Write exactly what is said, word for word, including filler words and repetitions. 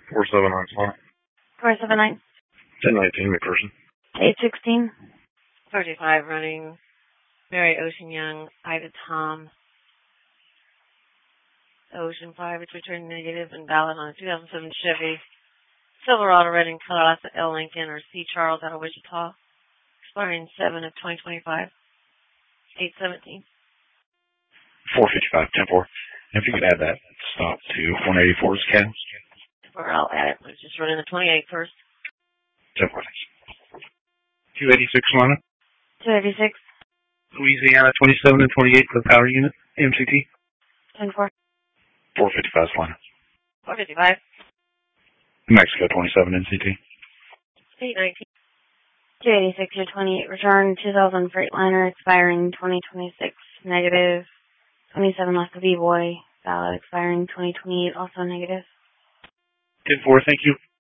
four seven nine slot. four seven nine. ten nineteen, McPherson. eight sixteen. thirty-five running. Mary Ocean Young, Ida Tom. Ocean five, it's returned negative and valid on a two thousand seven Chevy Silverado red in color, that's L. Lincoln or C. Charles out of Wichita. Expiring seven of twenty twenty-five. eight seventeen. four fifty-five, ten four. If you could add that stop to one eighty-four's Ken. Or I'll add it. Let's just run in the twenty-eight first. ten four, thanks. two eighty-six, Lana. two eighty-six. Louisiana, twenty-seven and twenty-eight for the power unit. M C T. ten four. four fifty-five, Lana. four fifty-five. Mexico, twenty-seven, N C T. eight nineteen. two eighty-six or twenty-eight. Return two thousand Freightliner expiring twenty twenty-six. Negative. twenty-seven left of B-Boy. Valid expiring twenty twenty-eight. Also negative. ten four, thank you.